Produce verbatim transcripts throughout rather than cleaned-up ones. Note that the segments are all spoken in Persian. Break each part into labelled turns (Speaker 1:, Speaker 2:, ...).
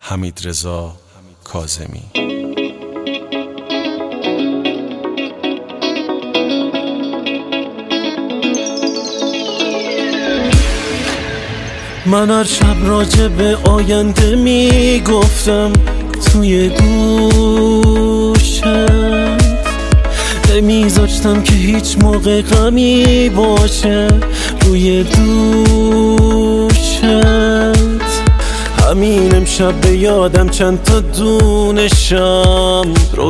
Speaker 1: حمیدرضا کاظمی.
Speaker 2: من هر شب راجع به آینده میگفتم توی گوشت، نمیذاشتم که هیچ موقع غمی باشه روی دوشت. همین امشب به یادم چند تا دونشم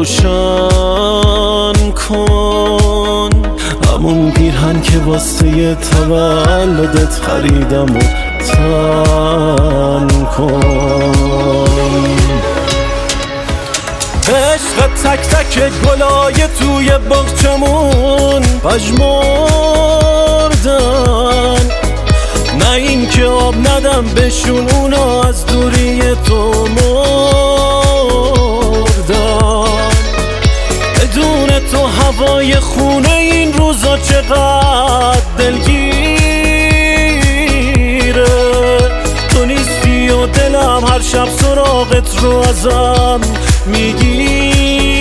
Speaker 2: روشن کن، همون پیرهن که واسه تولدت خریدم و تن کن. عشق تک تک گلای توی باغچمون پژمردن، نه این که آب ندم بهشون، اونا از دوری تو مردن. بدون تو هوای خونه این روزا چقدر دلگیره. تو نیستی و دلم هر شب سراغت رو ازم میگیره.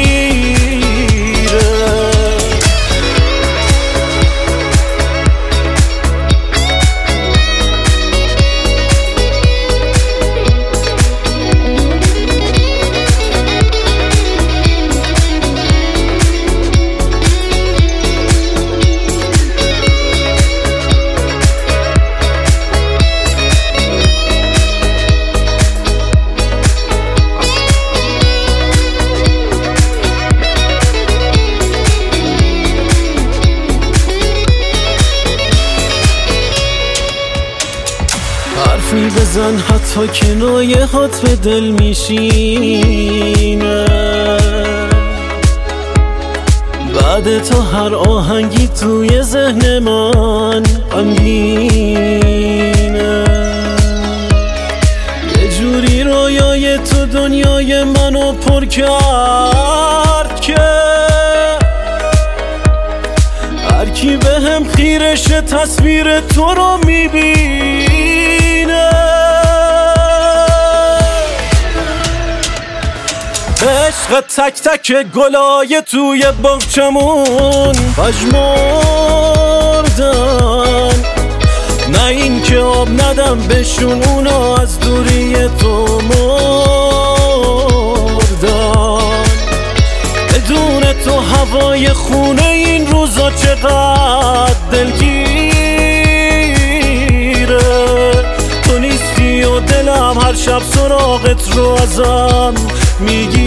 Speaker 2: حرفی بزن حتی کنایه هات به دل میشینه، بعد تا هر آهنگی توی ذهن من غمگینه. یه جوری رویای تو دنیای منو پر کرد که هر کی به هم خیرشه تصویر تو رو میبینه. عشق تک تک گلای توی باغچمون پژمردن، نه این که آب ندم بهشون، اونا از دوری تو مردن. بدون تو هوای خونه این روزا چقدر دلگیره. تو نیستی و دلم هر شب سراغت رو ازم میگی